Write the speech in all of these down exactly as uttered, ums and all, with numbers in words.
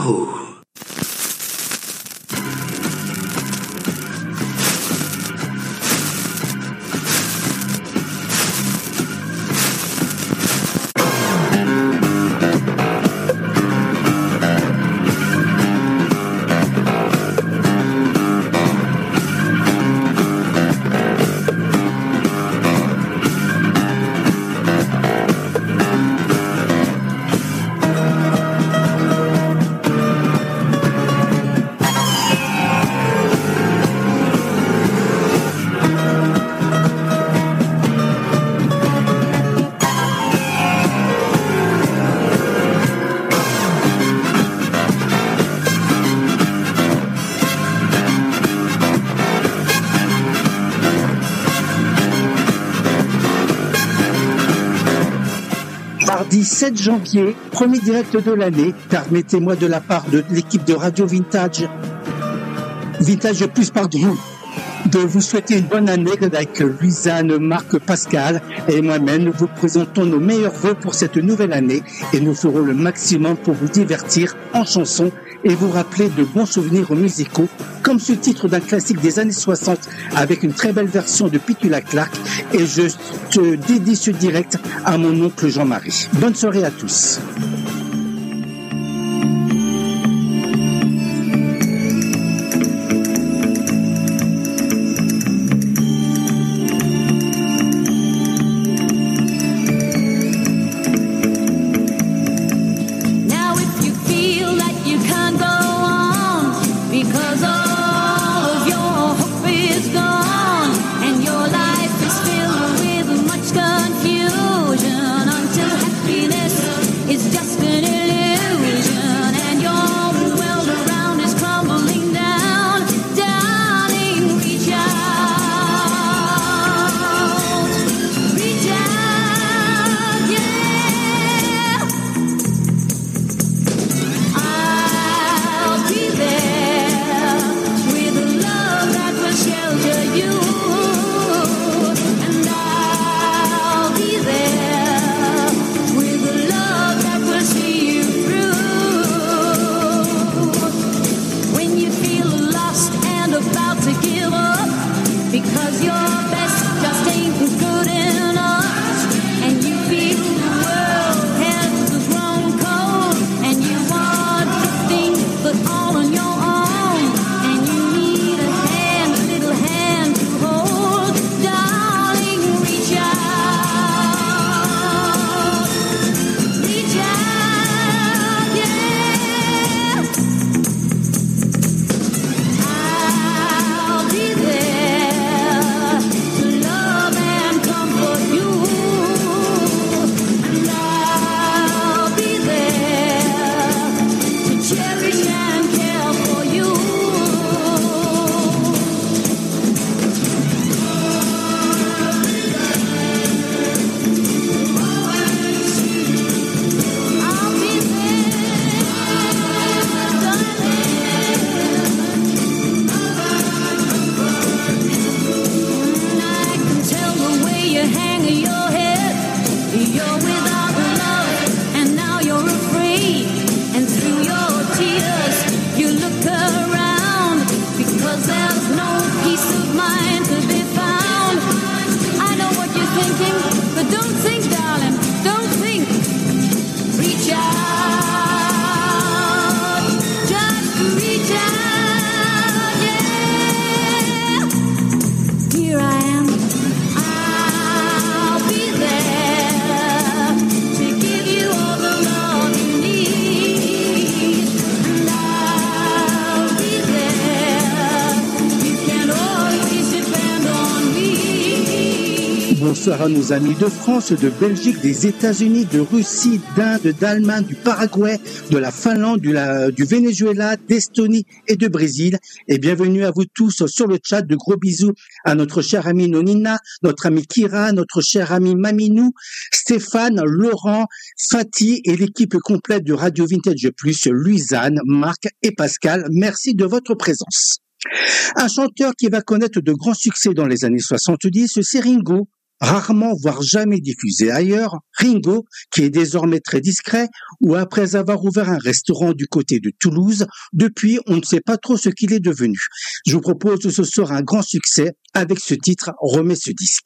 Figaro. Mardi sept janvier, premier direct de l'année, permettez-moi de la part de l'équipe de Radio Vintage, Vintage Plus, pardon, de vous souhaiter une bonne année avec Louisanne, Marc, Pascal et moi-même. Nous vous présentons nos meilleurs vœux pour cette nouvelle année et nous ferons le maximum pour vous divertir en chansons et vous rappeler de bons souvenirs musicaux, comme ce titre d'un classique des années soixante avec une très belle version de Petula Clark. Et je te dédie ce direct à mon oncle Jean-Marie. Bonne soirée à tous. Bonsoir à nos amis de France, de Belgique, des États-Unis, de Russie, d'Inde, d'Allemagne, du Paraguay, de la Finlande, du, la, du Venezuela, d'Estonie et de Brésil. Et bienvenue à vous tous sur le chat. De gros bisous à notre chère amie Nonina, notre ami Kira, notre cher ami Maminou, Stéphane, Laurent, Fatih et l'équipe complète de Radio Vintage Plus, Louisanne, Marc et Pascal. Merci de votre présence. Un chanteur qui va connaître de grands succès dans les années soixante-dix, c'est Ringo. rarement voire jamais diffusé ailleurs, Ringo, qui est désormais très discret, ou après avoir ouvert un restaurant du côté de Toulouse, depuis on ne sait pas trop ce qu'il est devenu. Je vous propose ce soir un grand succès avec ce titre « Remets ce disque ».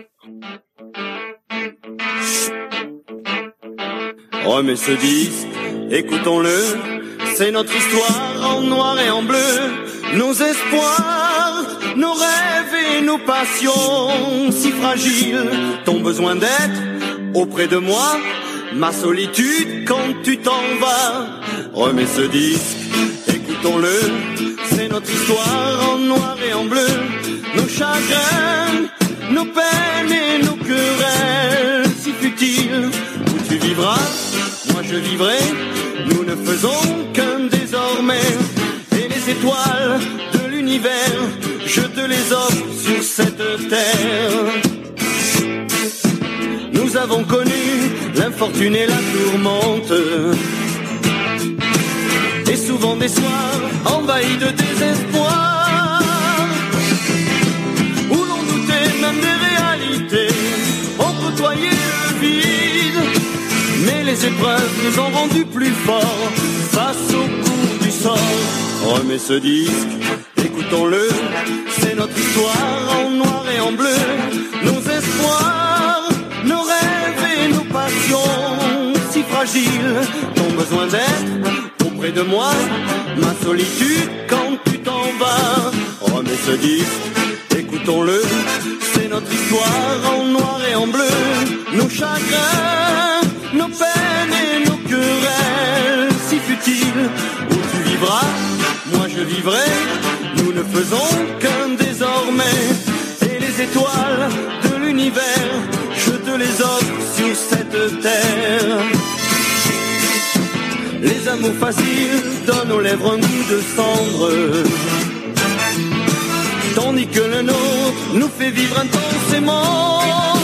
Remets ce disque, écoutons-le, c'est notre histoire en noir et en bleu, nos espoirs, nos rêves et nos passions si fragiles, ton besoin d'être auprès de moi, ma solitude quand tu t'en vas. Remets ce disque, écoutons-le, c'est notre histoire en noir et en bleu, nos chagrins, nos peines et nos querelles si futiles, où tu vivras, moi je vivrai, nous ne faisons qu'un désormais, et les étoiles de l'univers, je te les offre sur cette terre. Nous avons connu l'infortune et la tourmente, et souvent des soirs envahis de désespoir, où l'on doutait même des réalités, on côtoyait le vide, mais les épreuves nous ont rendus plus forts face au coup du sort. Remets ce disque, écoutons-le, c'est notre histoire en noir et en bleu, nos espoirs, nos rêves et nos passions si fragiles, ton besoin d'être auprès de moi, ma solitude quand tu t'en vas. Remets ce disque, écoutons-le, c'est notre histoire en noir et en bleu, nos chagrins, nos peines et nos querelles si futiles, où tu vivras, moi je vivrai, nous ne faisons qu'un désormais, et les étoiles de l'univers, je te les offre sur cette terre. Les amours faciles donnent aux lèvres un goût de cendre, tandis que le nôtre nous fait vivre intensément.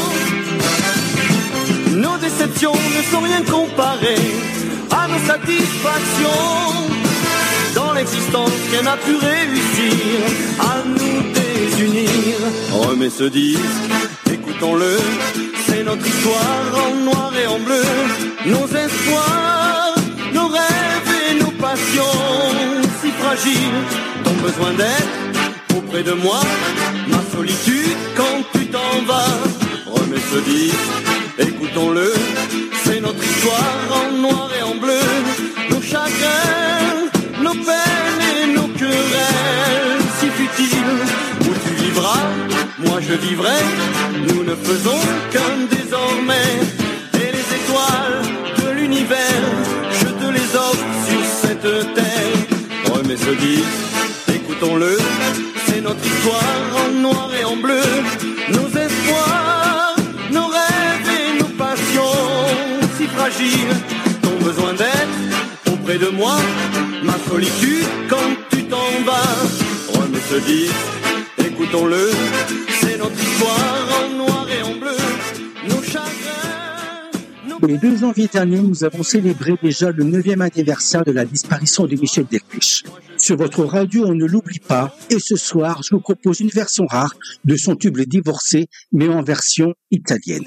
Nos déceptions ne sont rien comparées à nos satisfactions. Dans l'existence, rien n'a pu réussir à nous désunir. Remets ce disque, écoutons-le, c'est notre histoire en noir et en bleu, nos espoirs, nos rêves et nos passions si fragiles, ton besoin d'être auprès de moi, ma solitude quand tu t'en vas. Remets ce disque, écoutons-le, c'est notre histoire en noir et en bleu, nos chagrins, nos peines et nos querelles si futiles, où tu vivras, moi je vivrai, nous ne faisons qu'un désormais, et les étoiles de l'univers, je te les offre sur cette terre. Remets ce disque, écoutons-le, c'est notre histoire en noir et en bleu, nos espoirs, nos rêves et nos passions si fragiles, ton besoin d'être auprès de moi, ma solitude quand tu t'en vas. Remets ce disque, écoutons-le, c'est notre histoire en noir et en bleu, nos chagrins, nos... Les deux janvier dernier, nous avons célébré déjà le neuvième anniversaire de la disparition de Michel Delpech. Sur votre radio, on ne l'oublie pas, et ce soir, je vous propose une version rare de son tube « Divorcé », mais en version italienne.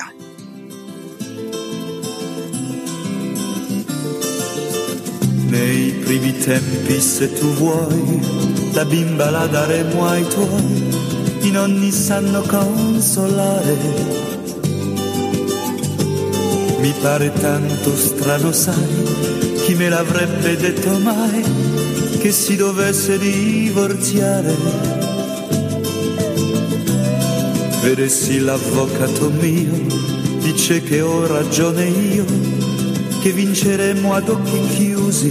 Nei primi tempi, se tu vuoi, la bimba la daremo ai tuoi, i nonni sanno consolare. Mi pare tanto strano, sai, chi me l'avrebbe detto mai, che si dovesse divorziare. Vedessi l'avvocato mio, dice che ho ragione io, che vinceremo ad occhi chiusi.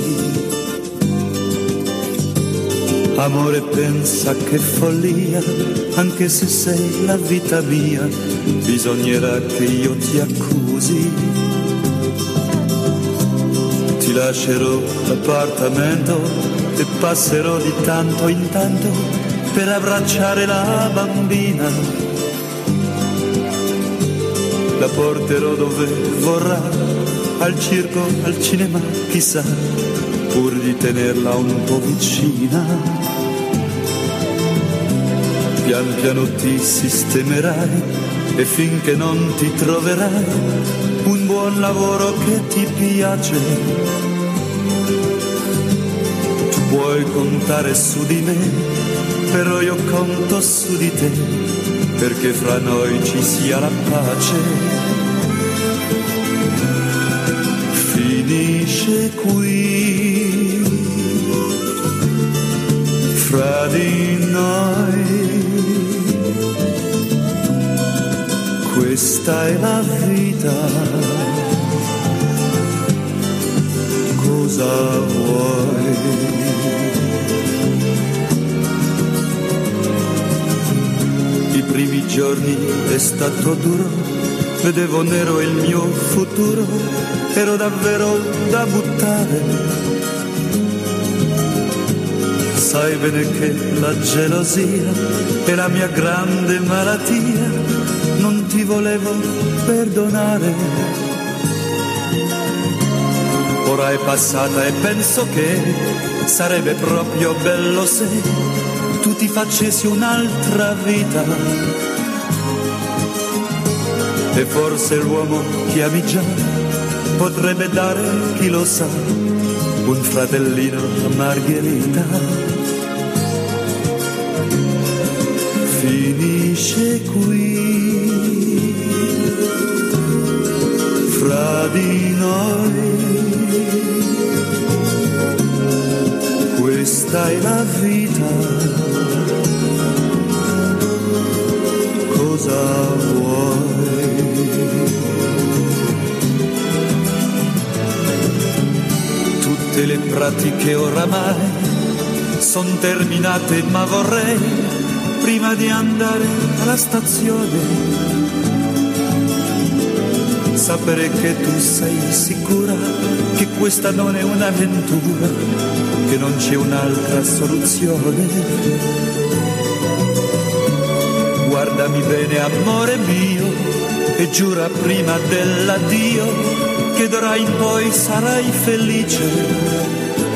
Amore, pensa che follia, anche se sei la vita mia, bisognerà che io ti accusi. Ti lascerò l'appartamento e passerò di tanto in tanto per abbracciare la bambina. La porterò dove vorrà, al circo, al cinema, chissà, pur di tenerla un po' vicina. Pian piano ti sistemerai e finché non ti troverai un buon lavoro che ti piace, tu puoi contare su di me, però io conto su di te, perché fra noi ci sia la pace. Finisce qui, fra di noi, questa è la vita, cosa vuoi? I primi giorni è stato duro, vedevo nero il mio futuro, ero davvero da buttare. Sai bene che la gelosia è la mia grande malattia, non ti volevo perdonare. Ora è passata e penso che sarebbe proprio bello se tu ti facessi un'altra vita. E forse l'uomo che ami già potrebbe dare, chi lo sa, un fratellino a Margherita. Finisce qui, fra di noi, questa è la vita, cosa vuoi? Tutte le pratiche oramai son terminate, ma vorrei, prima di andare alla stazione, sapere che tu sei sicura che questa non è un'avventura, che non c'è un'altra soluzione. Guardami bene, amore mio, e giura prima dell'addio che d'ora in poi sarai felice.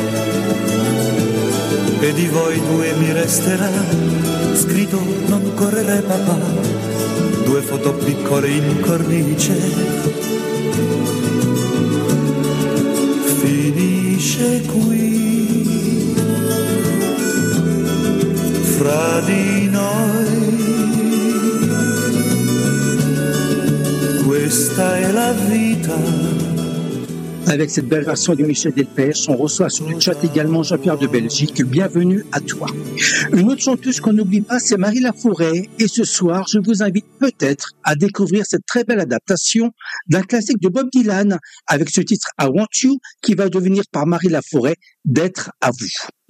E di voi due mi resterà scritto non correre papà, due foto piccole in cornice. Finisce qui, fra di noi, questa è la vita. Avec cette belle version de Michel Delpech, on reçoit sur le chat également Jean-Pierre de Belgique. Bienvenue à toi. Une autre chanteuse qu'on n'oublie pas, c'est Marie Laforêt. Et ce soir, je vous invite peut-être à découvrir cette très belle adaptation d'un classique de Bob Dylan avec ce titre I Want You qui va devenir par Marie Laforêt d'être à vous.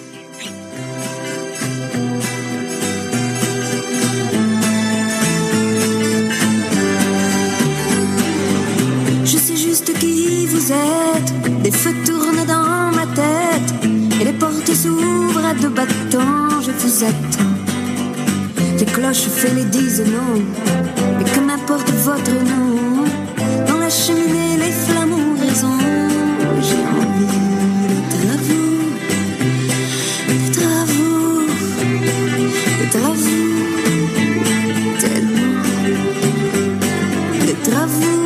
Je sais juste qui vous êtes, des feux tournent dans ma tête, et les portes s'ouvrent à deux battants, je vous attends. Les cloches fait les disent non, et que m'importe votre nom, dans la cheminée les flammes ont raison, j'ai envie d'être à vous, d'être à vous, d'être à vous, tellement, d'être à vous.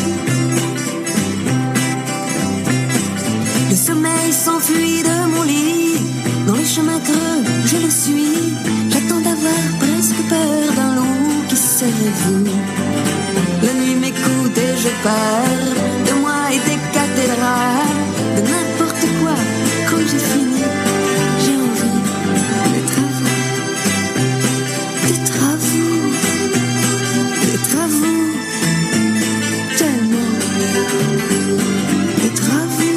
Le sommeil s'enfuit de mon lit, dans les chemins creux, je le suis. J'attends d'avoir presque peur d'un loup qui serait vous. La nuit m'écoute et je pars de moi et des cathédrales, de n'importe quoi. Quand j'ai fini, j'ai envie d'être à vous, d'être à vous, d'être à vous, tellement, d'être à vous.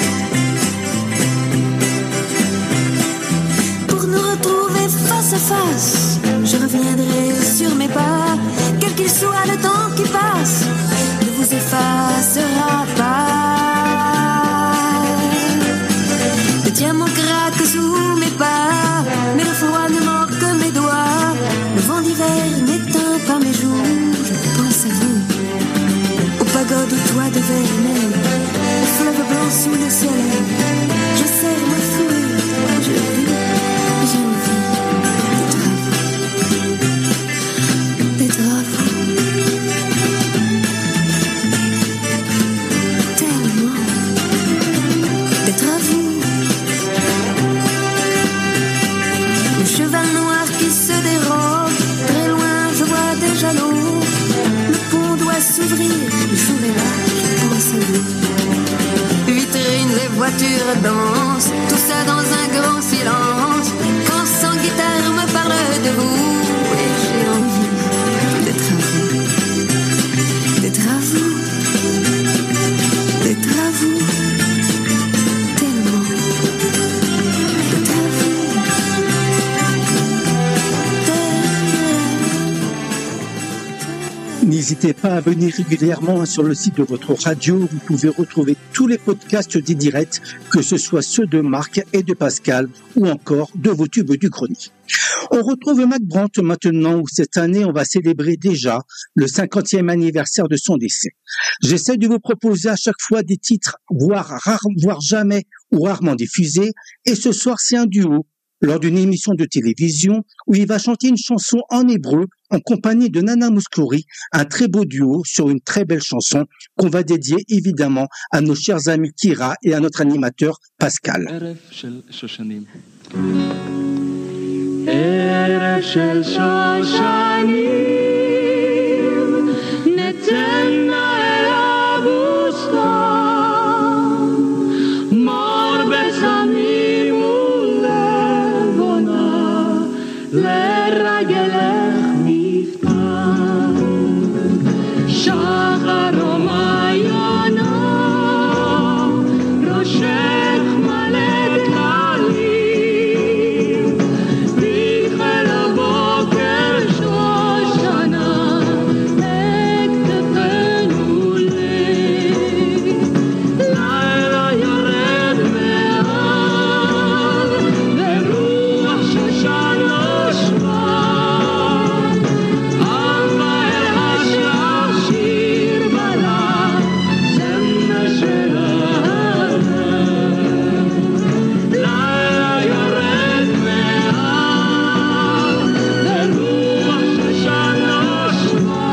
Face à face, je reviendrai sur mes pas, quel qu'il soit le temps qui passe, ne vous effacera pas. Le diamant craque sous mes pas, mais le froid ne mord que mes doigts. Le vent s'ouvrir, il faut verra, je pense à vous. Vitrine, les voitures dansent, tout ça dans un grand silence. Quand sans guitare me parle de vous, et j'ai envie d'être à vous, d'être à vous, d'être à vous, tellement, d'être à vous. N'hésitez pas à venir régulièrement sur le site de votre radio. Vous pouvez retrouver tous les podcasts des directs, que ce soit ceux de Marc et de Pascal ou encore de vos tubes du grenier. On retrouve Mac Brandt maintenant, où cette année on va célébrer déjà le cinquantième anniversaire de son décès. J'essaie de vous proposer à chaque fois des titres, voire rares, voire jamais ou rarement diffusés, et ce soir c'est un duo lors d'une émission de télévision où il va chanter une chanson en hébreu en compagnie de Nana Mouskouri, un très beau duo sur une très belle chanson qu'on va dédier évidemment à nos chers amis Kira et à notre animateur Pascal. ערב של שושנים. ערב של שושנים, נצאנה אל הבוסתן, מור בשמים ולבונה, לרגלך מפתן, שחר ומעיינה, ראשך מלא דקלים, בחיל הבוקר שושנה, אכתבנו לי, לילה יורד מעל, ורוח שושן נושבה, אהבה אל השלח שיר בלט, זמר שלך. לילה יורד מעל, ורוח שושן נושבה,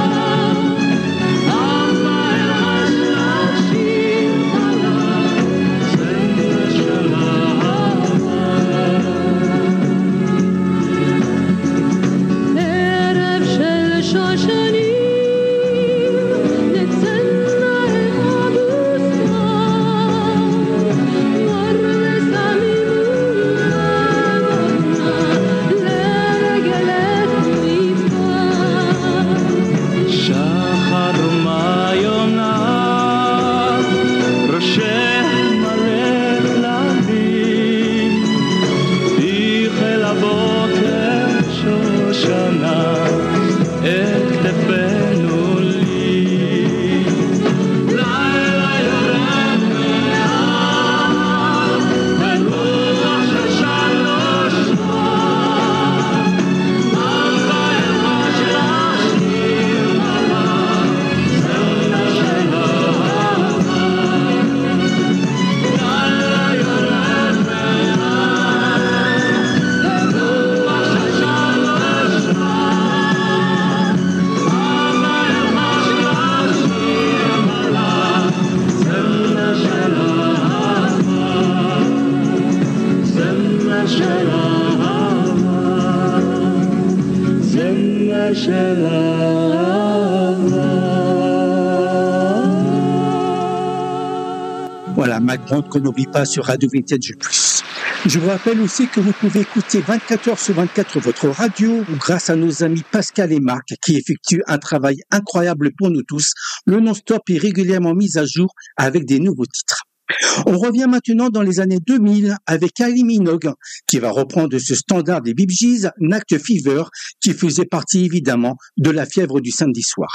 אהבה אל השלח שיר בלט, זמר שלך. ערב של שושנים, נצאנה אל הבוסתן, מור בשמים ולבונה, לרגלך מפתן, שחר ומעיינה, ראשך מלא כלבים, בחיל הבוקר שושנה, אכתבנו לי. לילה יורד מעל, ורוח שושן נושבה, אהבה אל השלח שיר בלט, זמר שלך. לילה יורד מעל, ורוח שושן נושבה, אהבה אל השלח שיר בלט, זמר שלך, זמר שלך, זמר שלך. Voilà, Mac Brandt qu'on n'oublie pas sur Radio Vintage Plus. Je vous rappelle aussi que vous pouvez écouter vingt-quatre heures sur vingt-quatre votre radio grâce à nos amis Pascal et Marc qui effectuent un travail incroyable pour nous tous. Le non-stop est régulièrement mis à jour avec des nouveaux titres. On revient maintenant dans les années deux mille avec Ali Minogue qui va reprendre ce standard des Bee Gees, Night Fever, qui faisait partie évidemment de la fièvre du samedi soir.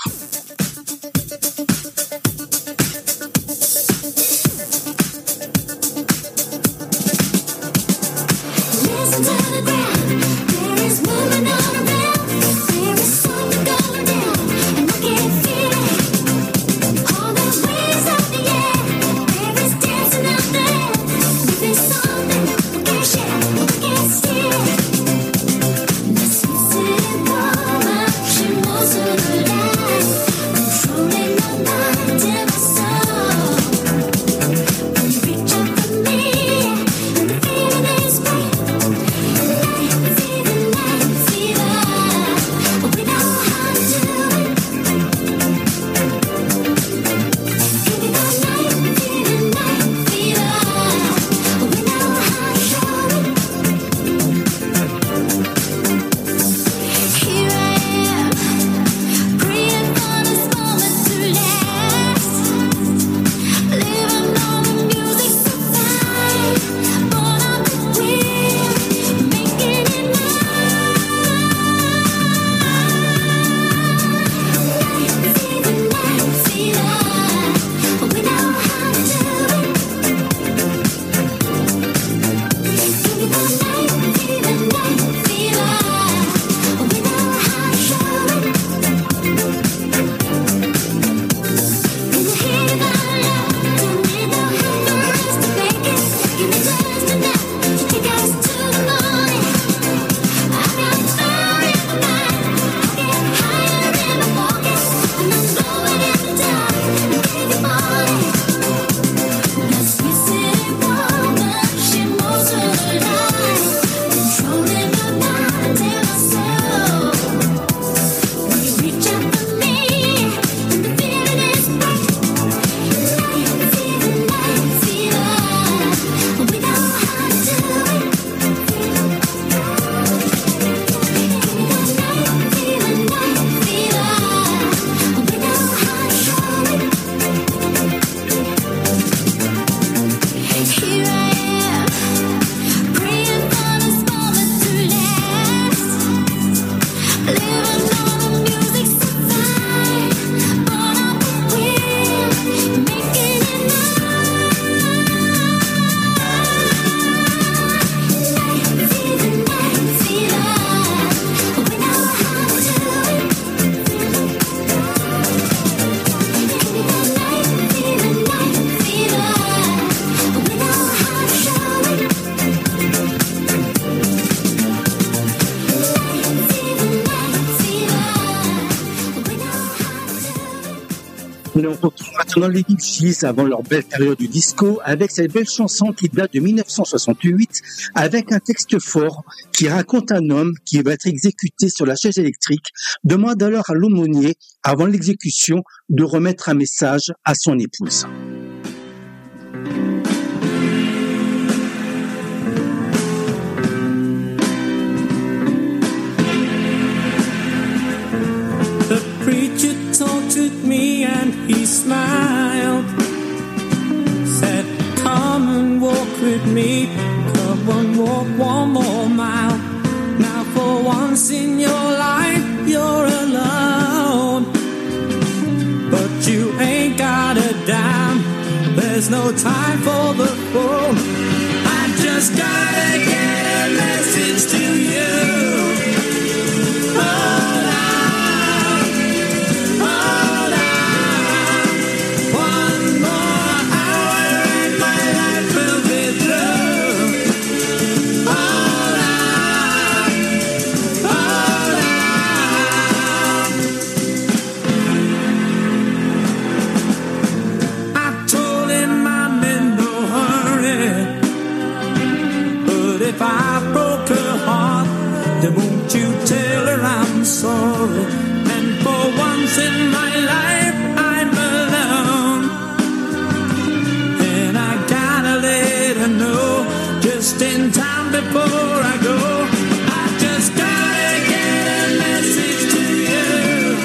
Listen to the ground, there is movement all around, there is something going down, and I can feel it. All the waves of the air, there is dancing out there. If there's something we can share, we can steal it. Let's listen, mama, she moves through the light. Nous retrouvons maintenant les Bee Gees avant leur belle période du disco avec cette belle chanson qui date de dix-neuf cent soixante-huit avec un texte fort qui raconte un homme qui va être exécuté sur la chaise électrique, demande alors à l'aumônier avant l'exécution de remettre un message à son épouse. The preacher talked with me and he smiled, said, come and walk with me, come and walk one more mile. Now for once in your life you're alone, but you ain't got a dime, there's no time for the phone. I just gotta get a message to you. Hold on, hold on, one more hour and my life will be through. Hold on, hold on. I told him I'm in no hurry, but if I broke her heart, then won't you tell her I'm sorry? And for once in my life I'm alone, and I gotta let her know just in time before I go. I just gotta get a message to you.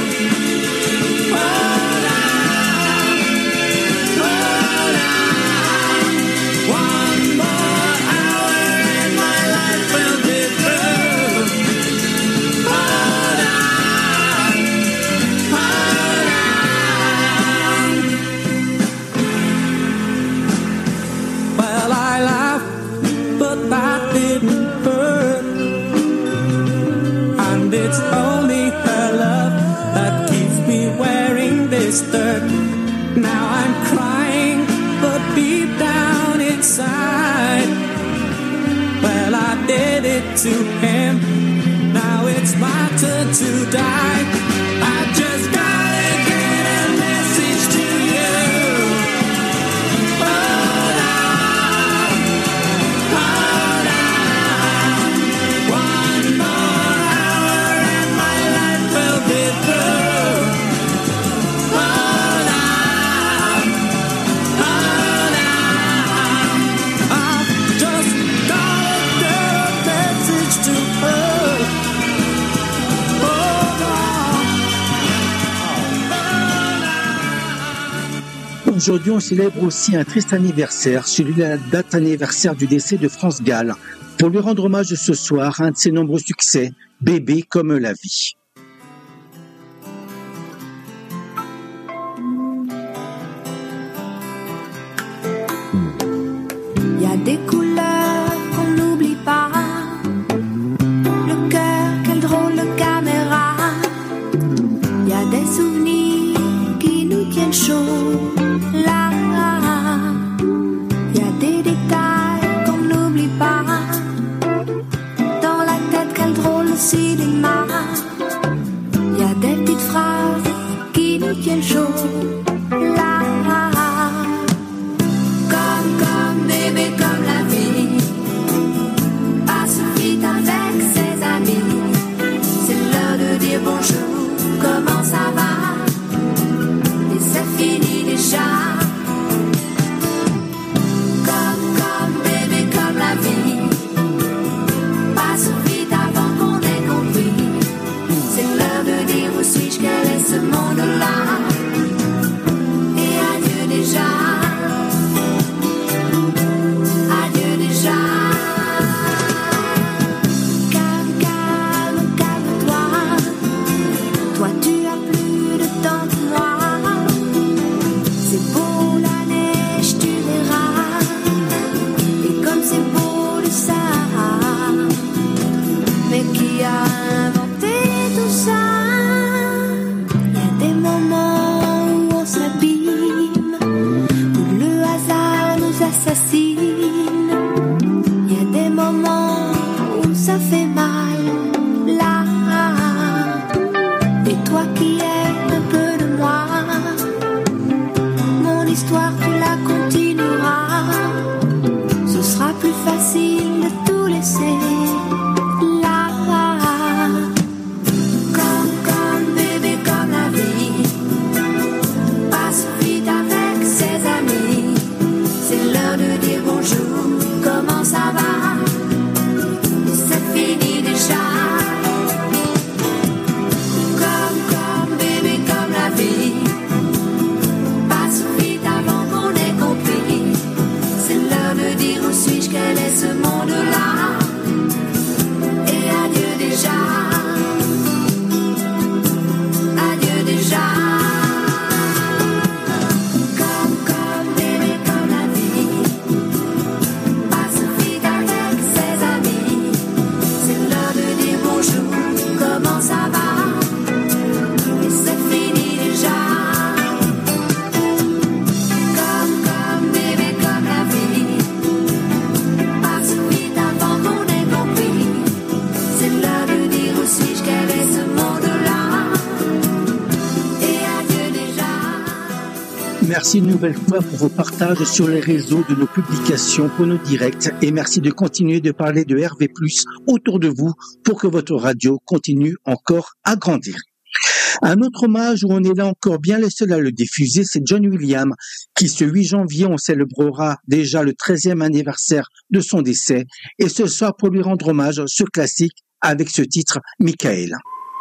Hold on, hold on, one more hour and my life will be through. Hold on, hold on. Well, I laughed, but that didn't hurt, and it's only her love that keeps me wearing this dirt. Now I'm crying, but deep down inside, well, I did it to him, now it's my turn to die. I just gotta get a message to you. Hold on, hold on, one more hour and my life will be through. Hold on, hold on, I've just gotta get a message to her. Hold on, hold on. Aujourd'hui, on célèbre aussi un triste anniversaire, celui de la date anniversaire du décès de France Gall. Pour lui rendre hommage ce soir, un de ses nombreux succès, Bébé comme la vie. Il y a des couleurs qu'on n'oublie pas. Le cœur, quelle drôle de caméra. Il y a des souvenirs qui nous tiennent chaud. Là, il y a des détails qu'on n'oublie pas. Dans la tête, quel drôle de cinéma. Il y a des petites phrases qui nous tiennent chaud. Là, comme, comme bébé, comme la vie, passe vite avec ses amis. C'est l'heure de dire bonjour, comment ça va? Et c'est fini déjà. Comme, comme bébé, comme la vie, passe vite avant qu'on ait compris. C'est l'heure de dire où suis-je, quel est ce monde-là? Et adieu déjà. Adieu déjà. Calme, calme, calme-toi. Toi tu as plus de temps que moi. C'est beau la neige, tu verras. Et comme c'est beau le Sahara. Mais qui a inventé tout ça? Il y a des moments où on s'abîme, où le hasard nous assassine. Il y a des moments où ça fait mal, là. Et toi qui es un peu de moi, Merci une nouvelle fois pour vos partages sur les réseaux de nos publications, pour nos directs, et merci de continuer de parler de R V plus, autour de vous pour que votre radio continue encore à grandir. Un autre hommage où on est là encore bien les seuls à le diffuser, c'est John Williams, qui ce huit janvier, on célébrera déjà le treizième anniversaire de son décès, et ce soir pour lui rendre hommage, ce classique avec ce titre, Michael.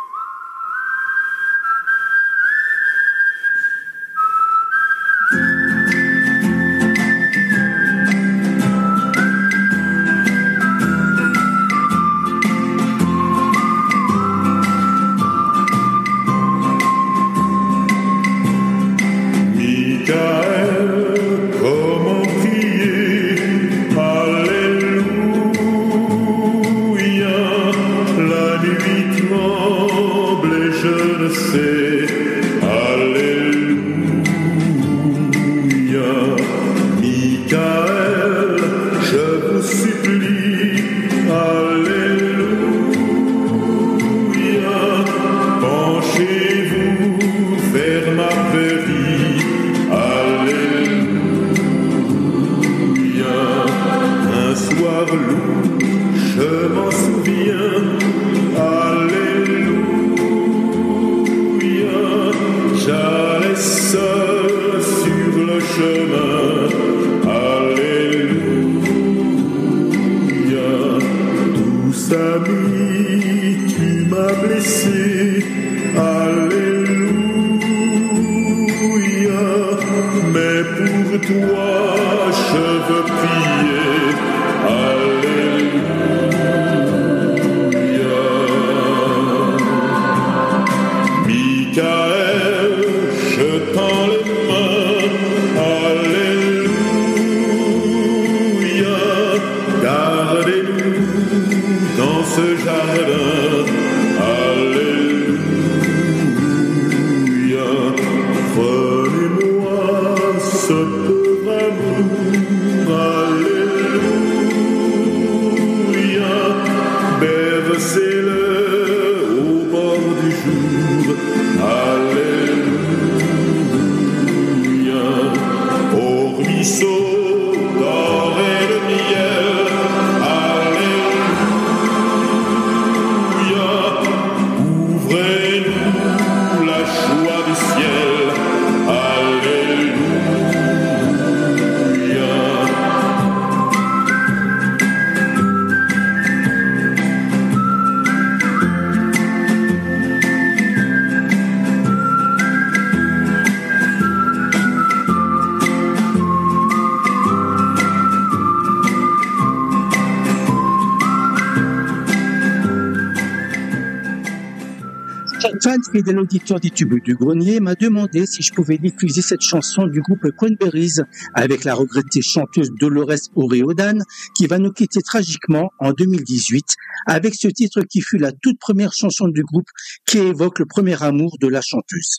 Fan fidèle auditeur des Tubes du Grenier m'a demandé si je pouvais diffuser cette chanson du groupe Cranberries avec la regrettée chanteuse Dolores O'Riordan qui va nous quitter tragiquement en deux mille dix-huit avec ce titre qui fut la toute première chanson du groupe qui évoque le premier amour de la chanteuse.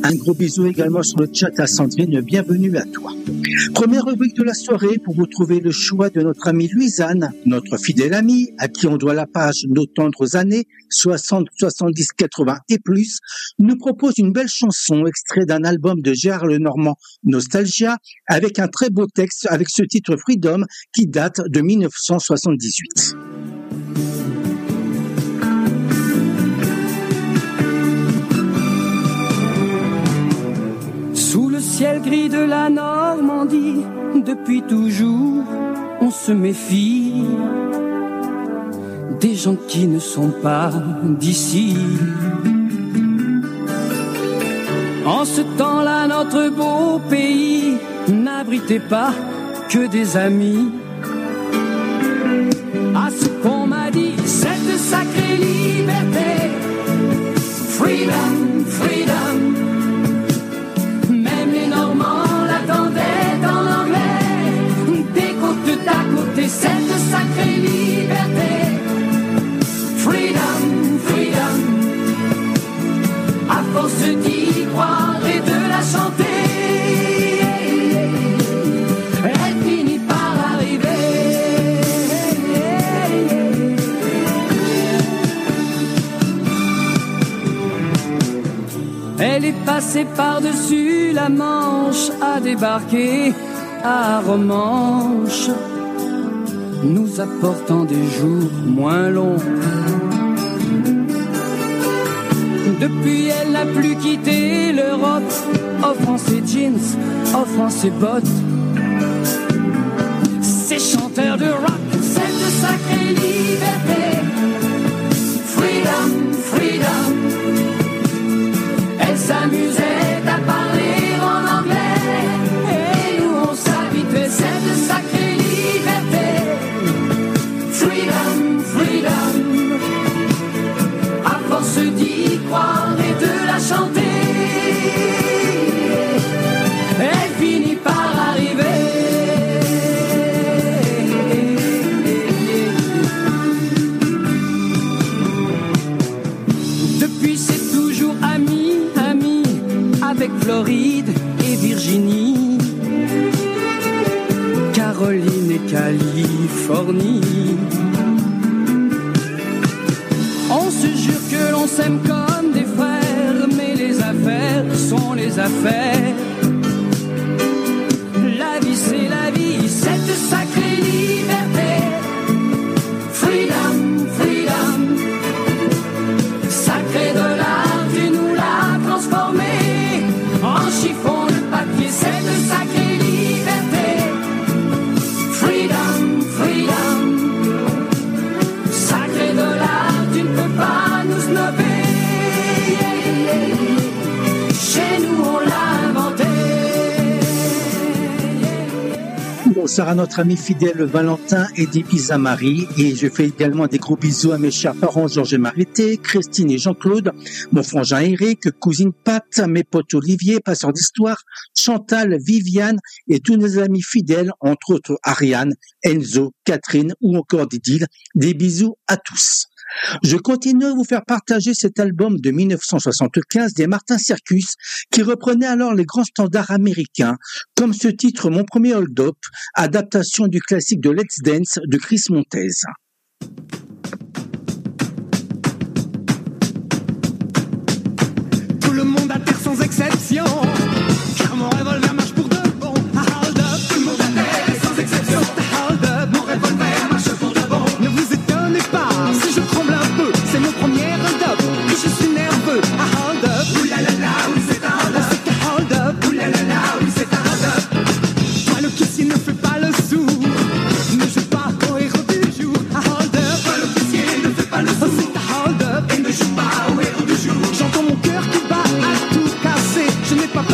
Un gros bisou également sur le chat à Sandrine, bienvenue à toi. Première rubrique de la soirée pour vous trouver le choix de notre amie Louisanne, notre fidèle amie, à qui on doit la page Nos tendres années, soixante, soixante-dix, quatre-vingts et plus, nous propose une belle chanson extrait d'un album de Gérard Lenormand, Nostalgia, avec un très beau texte avec ce titre Freedom qui date de mille neuf cent soixante-dix-huit. Sous le ciel gris de la Normandie, depuis toujours, on se méfie des gens qui ne sont pas d'ici. En ce temps-là, notre beau pays n'abritait pas que des amis. À ce qu'on m'a dit, cette sacrée liberté, freedom, freedom. Même les Normands l'attendaient en anglais, des côtes d'à côté, cette sacrée liberté, freedom, freedom. À force d'y croire et de la chanter, elle finit par arriver. Elle est passée par-dessus la Manche, a débarqué à Romanche, nous apportant des jours moins longs. Depuis, elle n'a plus quitté l'Europe, offrant ses jeans, offrant ses bottes, ses chanteurs de rock, cette sacrée liberté, freedom, freedom. Elle s'amusait à parler en anglais, et nous on s'habituait, cette sacrée liberté, freedom, freedom. À force d'y croire et de la chanter, elle finit par arriver. Depuis c'est toujours ami, ami, avec Floride et Virginie, Caroline et Californie. On se jure que l'on s'aime comme des frères, mais les affaires sont les affaires. La vie c'est la vie, cette sacrée liberté, freedom, freedom. Sacré dollar, tu nous l'as transformé en chiffon de papier, cette sacrée liberté, freedom, freedom. Sacré dollar, tu ne peux pas nous snobber. Chez nous on l'a inventé. Bonsoir à notre ami fidèle Valentin et des bisous à Marie. Et je fais également des gros bisous à mes chers parents Georges et Mariette, Christine et Jean-Claude, mon frangin Eric, cousine Pat, mes potes Olivier, passeur d'histoire, Chantal, Viviane et tous nos amis fidèles, entre autres Ariane, Enzo, Catherine ou encore Didil. Des bisous à tous. Je continue à vous faire partager cet album de mille neuf cent soixante-quinze des Martin Circus qui reprenait alors les grands standards américains, comme ce titre Mon premier hold-up, adaptation du classique de Let's Dance de Chris Montez. Tout le monde à terre sans exception, car mon revolver marche pour de bon. Ah, hold up, tout le monde à terre sans exception. Hold up, mon revolver marche pour de bon. Ne vous étonnez pas si je tremble un peu, c'est mon premier hold up et je suis nerveux. Ah, hold up, oulalala, oui c'est un hold up. C'est un hold up, oulalala, oui c'est un hold up. Toi le caissier ne fait pas le sourd, ne joue pas au héros du jour. Ah, hold up, toi le caissier ne fait pas le sourd. C'est un hold up et ne joue pas au héros du jour. J'entends mon cœur qui bat à tout casser, je n'ai pas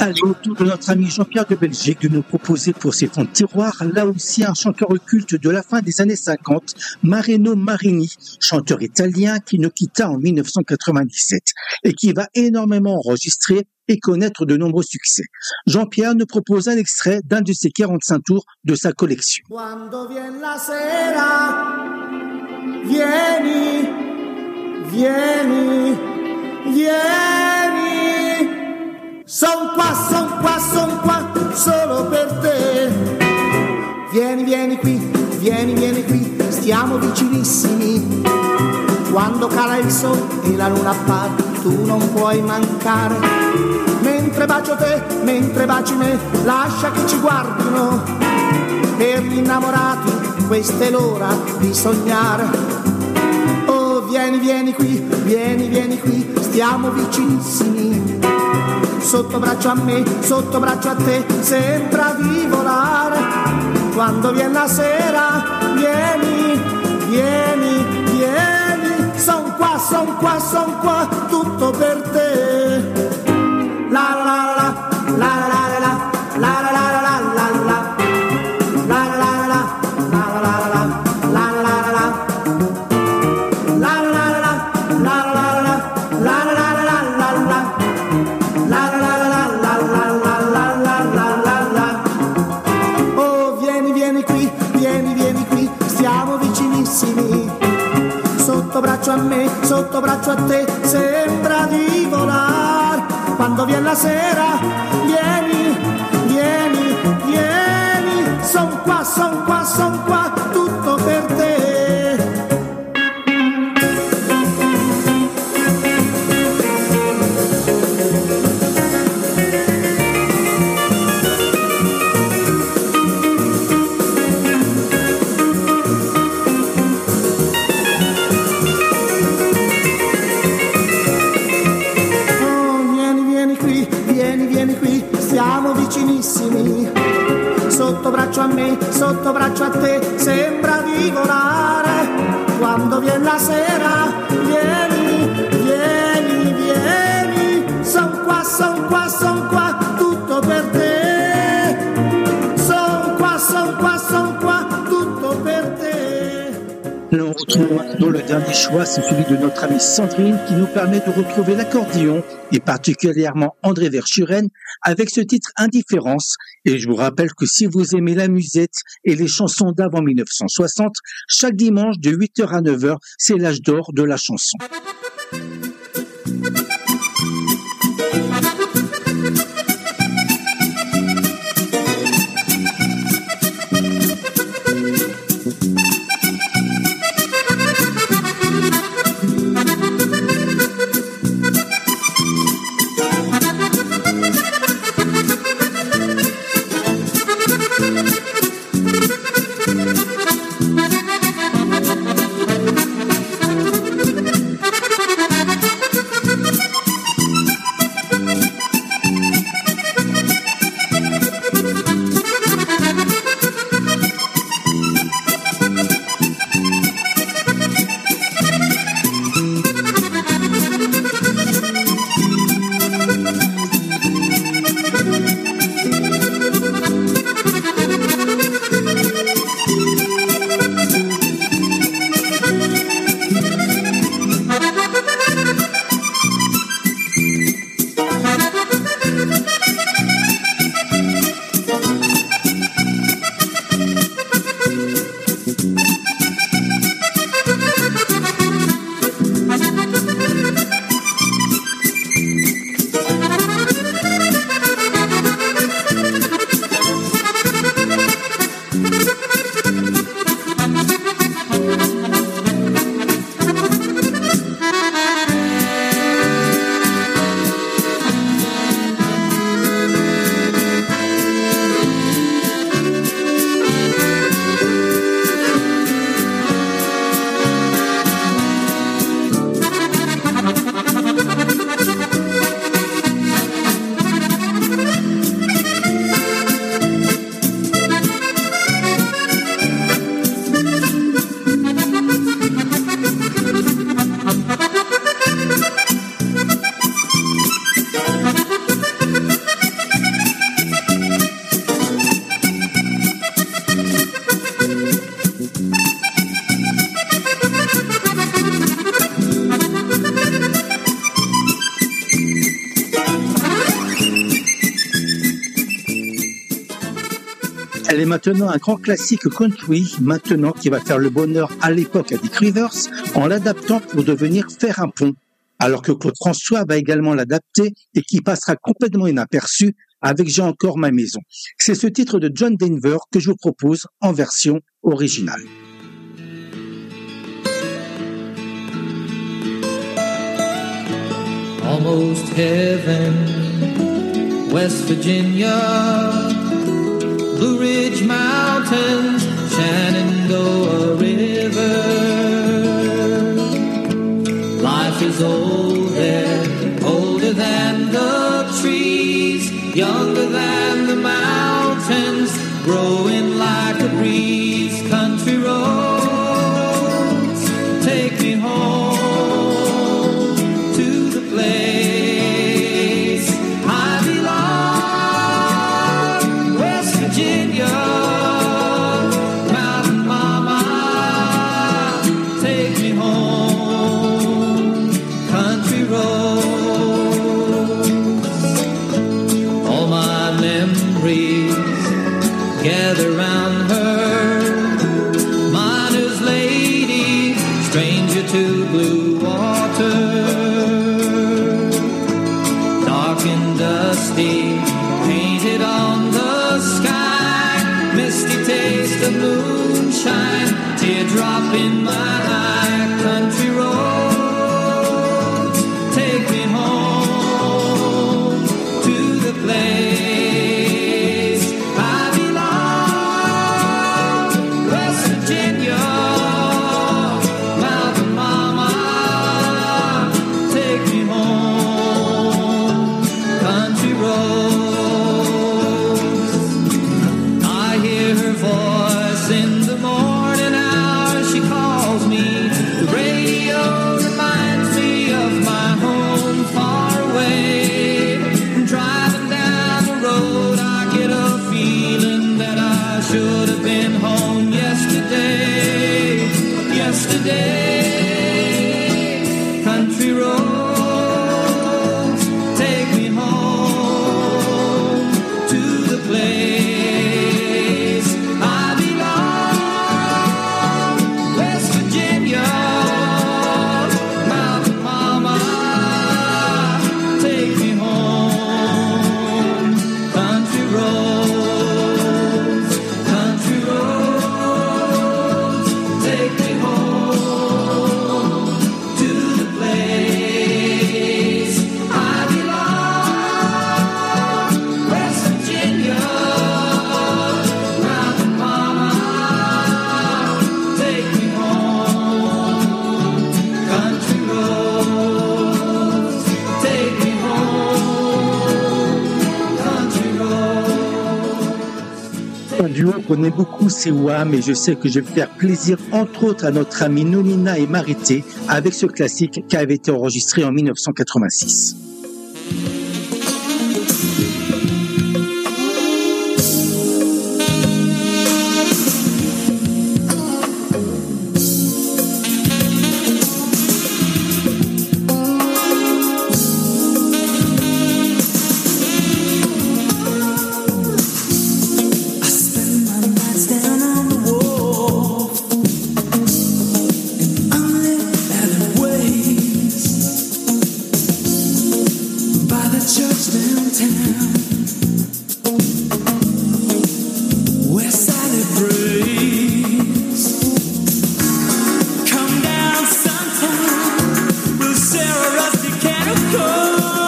Allez, au tour de notre ami Jean-Pierre de Belgique de nous proposer pour ses fonds de tiroir, là aussi un chanteur culte de la fin des années cinquante, Marino Marini, chanteur italien qui nous quitta en mille neuf cent quatre-vingt-dix-sept et qui va énormément enregistrer et connaître de nombreux succès. Jean-Pierre nous propose un extrait d'un de ses quarante-cinq tours de sa collection. Quando viene la sera, vieni, vieni, vieni, son qua, son qua, son qua, solo per te. Vieni, vieni qui, vieni, vieni qui, stiamo vicinissimi. Quando cala il sole e la luna appare, tu non puoi mancare. Mentre bacio te, mentre baci me, lascia che ci guardino. Per gli innamorati questa è l'ora di sognare. Oh, vieni, vieni qui, vieni, vieni qui, stiamo vicinissimi. Sotto braccio a me, sotto braccio a te, sembra di volare. Quando viene la sera, vieni, vieni, vieni, son qua, son qua, son qua, tutto per te. La la la la, la la la la, la la la la la la, la la la la, la la la la, la la la la, la la la la, la la la la, la la la la la, la la la la la la la la la. Oh, vieni, vieni qui, vieni, vieni qui, stiamo vicinissimi. Sotto braccio a me, sotto braccio a te, sembra di volare. Quando viene la sera, vieni, vieni, vieni, son qua, son qua, son qua, tutto per te. Siamo vicinissimi, sotto braccio a me, sotto braccio a te, sembra di volare. Quando viene la sera, vieni, vieni, vieni, son qua, son qua, son qua, tutto per te. Son qua, son qua, son qua, tutto per te. Nous retrouvons maintenant le dernier choix, c'est celui de notre amie Sandrine qui nous permet de retrouver l'accordéon et particulièrement André Verschuren avec ce titre Indifférence. Et je vous rappelle que si vous aimez la musette et les chansons d'avant mille neuf cent soixante, chaque dimanche de huit heures à neuf heures, c'est l'âge d'or de la chanson. Elle est maintenant un grand classique country, maintenant qui va faire le bonheur à l'époque à Dick Rivers en l'adaptant pour devenir Faire un pont, alors que Claude François va également l'adapter et qui passera complètement inaperçu avec J'ai encore ma maison. C'est ce titre de John Denver que je vous propose en version originale. Almost heaven, West Virginia, Blue Ridge Mountains, Shenandoah River. Life is old there, older than the trees, younger than the mountains, growing like a breeze. Country roads, take me home to the place I belong. West Virginia, Mountain Mama, take me home. Country roads, all my memories gather round her. Miner's lady, stranger to blue water, dark and dusty, painted on the sky, misty taste of moonshine, teardrop in my eye. Country roads, take me home to the place I belong. West Virginia, Mountain Mama, take me home. Country roads, I hear her voice in the morning hour. She calls me. The radio reminds me of my home far away. Driving down the road, I get a feeling that I should have been home yesterday. Yesterday, country roads, take me home to the place I belong. West Virginia, Mountain Mama, take me home. Country roads, country roads, take me home to the place I belong. West Virginia, Mountain Mama, take me home. Country roads, take me home. Country roads. Un duo qu'on aime beaucoup, c'est Wham, et je sais que je vais faire plaisir entre autres à notre ami Nonina et Marité avec ce classique qui avait été enregistré en mille neuf cent quatre-vingt-six. I spend my nights down on the wharf, unlit alleyways, by the church downtown, where Sally prays. Come down sometime, we'll share a rusty can of corn.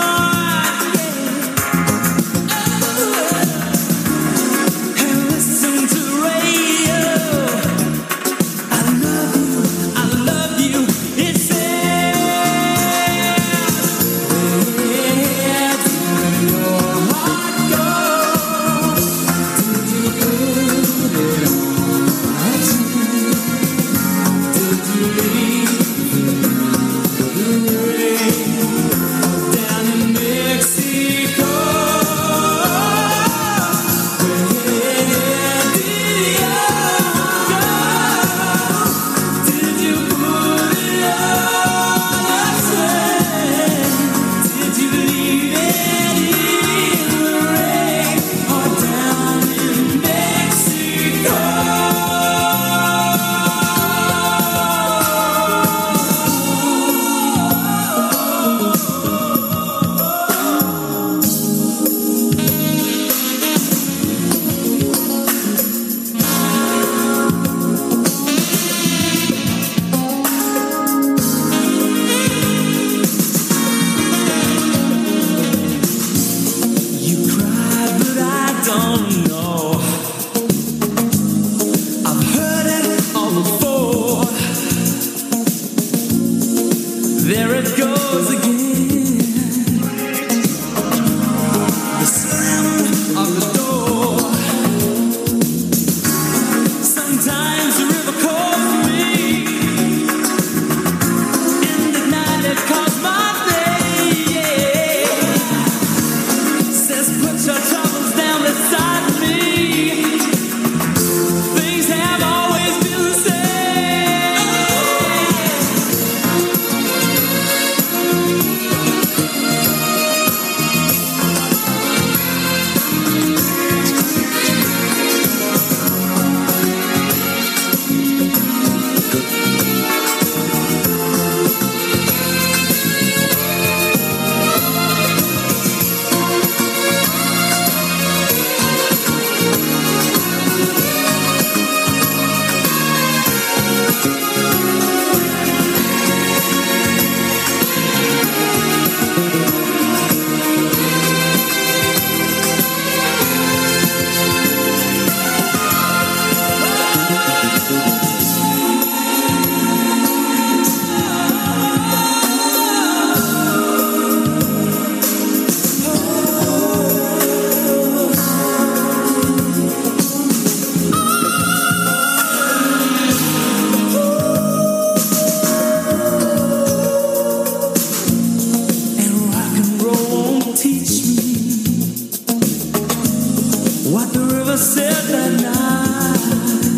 And listen to the radio. I love you, I love you. It says, where do your heart said that night,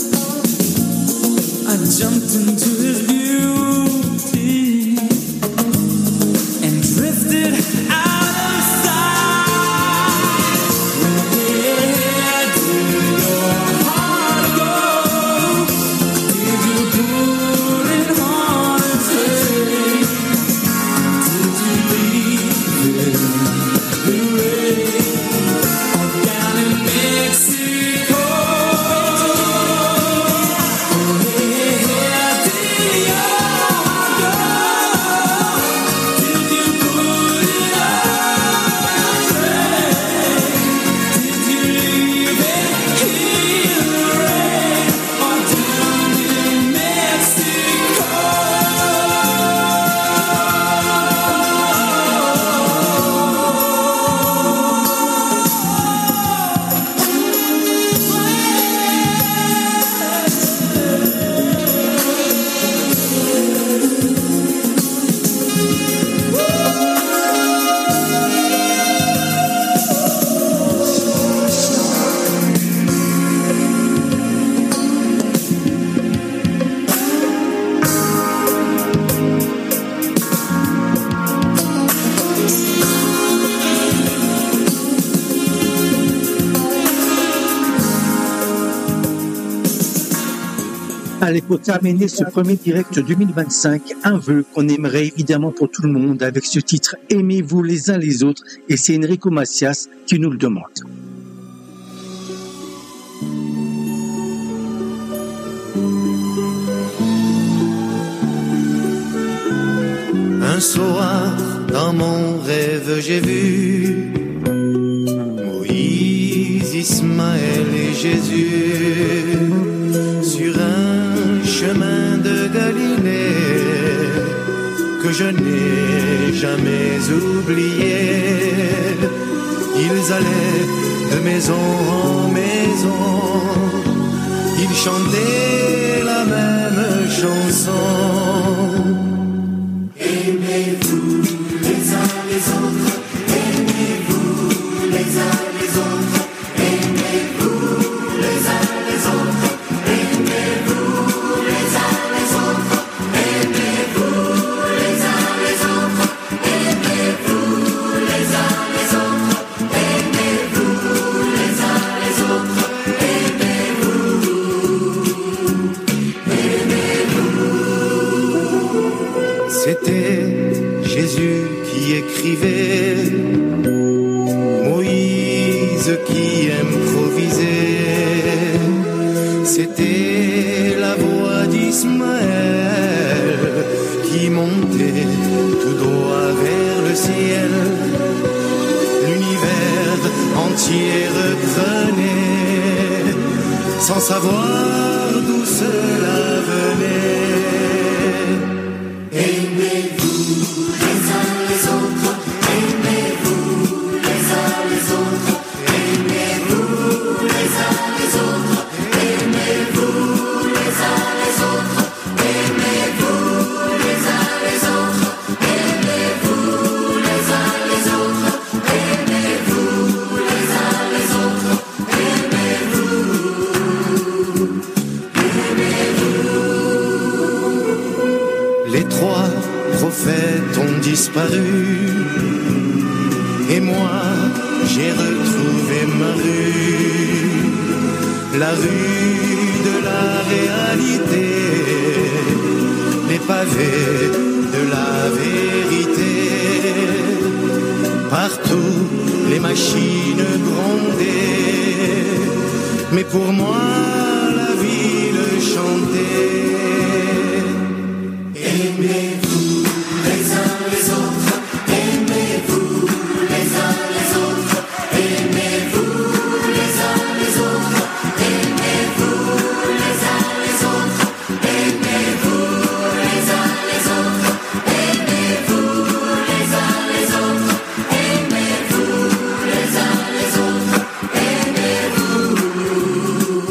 I jumped into his beauty and drifted out of sight. Where did your heart go? Did you put it on its way? Did you leave it the rain or down in Mexico? Where did your heart go? Did you put it on its way? Did you leave it in the rain or down in Mexico? Allez, pour terminer ce premier direct deux mille vingt-cinq, un vœu qu'on aimerait évidemment pour tout le monde avec ce titre « Aimez-vous les uns les autres » et c'est Enrico Macias qui nous le demande. Un soir, dans mon rêve, j'ai vu Moïse, Ismaël et Jésus sur un chemin de Galilée que je n'ai jamais oublié. Ils allaient de maison en maison, ils chantaient la même chanson. Aimez-vous les uns les autres, aimez-vous les uns les autres, aimez-vous les uns les autres, aimez-vous les uns les autres, aimez-vous les uns les autres, aimez-vous les uns les autres, aimez-vous les uns les autres, aimez-vous, aimez-vous. C'était Jésus qui écrivait, Moïse qui improvisait, c'était la voix d'Ismaël qui montait tout droit vers le ciel. L'univers entier reprenait sans savoir d'où cela venait. Aimez-vous les uns les autres, aimez-vous les uns les autres, aimez-vous les uns les autres, aimez-vous les uns les autres, aimez-vous les uns les autres, aimez-vous les uns les autres, aimez-vous les uns les autres, aimez-vous, aimez-vous. Les trois prophètes ont disparu et moi j'ai retrouvé ma rue, la rue de la réalité, les pavés de la vérité. Partout les machines grondaient, mais pour moi la ville chantait. Aimez-vous les uns les autres, aimez-vous les uns les autres, aimez-vous les uns les autres, aimez-vous les uns les autres, aimez-vous les uns les autres, aimez-vous les uns les autres, aimez-vous les uns les autres, aimez-vous,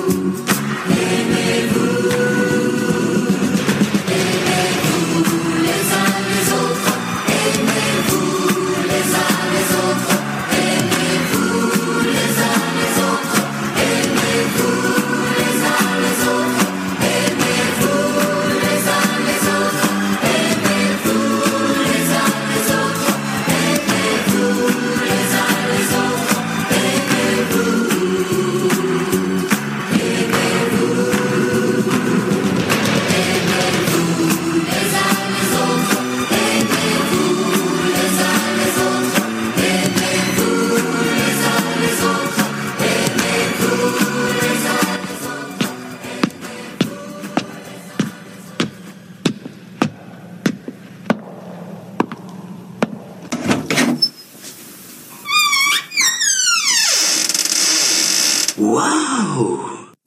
aimez-vous. ciao.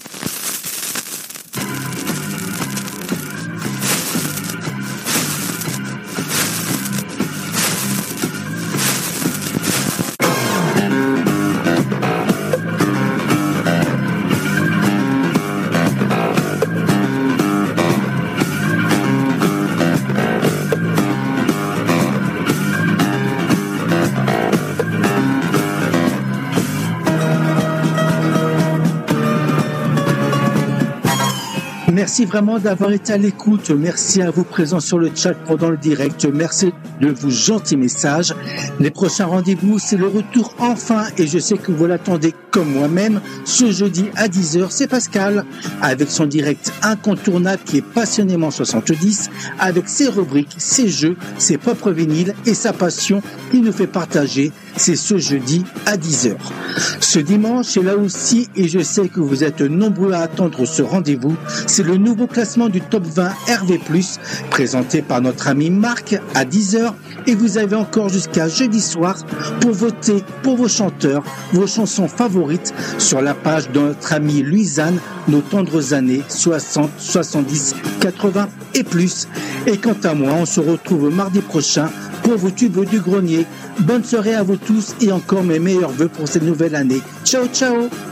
Merci vraiment d'avoir été à l'écoute. Merci à vous présents sur le chat pendant le direct. Merci de vos gentils messages. Les prochains rendez-vous, c'est le retour enfin, et je sais que vous l'attendez comme moi-même. Ce jeudi à dix heures, c'est Pascal, avec son direct incontournable qui est passionnément soixante-dix, avec ses rubriques, ses jeux, ses propres vinyles et sa passion qu'il nous fait partager. C'est ce jeudi à dix heures. Ce dimanche, c'est là aussi, et je sais que vous êtes nombreux à attendre ce rendez-vous, c'est le nouveau classement du top vingt R V plus, présenté par notre ami Marc à dix heures, et vous avez encore jusqu'à jeudi soir pour voter pour vos chanteurs, vos chansons favorites sur la page de notre ami Louisanne, nos tendres années soixante, soixante-dix, quatre-vingts et plus. Et quant à moi, on se retrouve mardi prochain pour vos tubes du grenier. Bonne soirée à vous tous et encore mes meilleurs vœux pour cette nouvelle année. Ciao, ciao!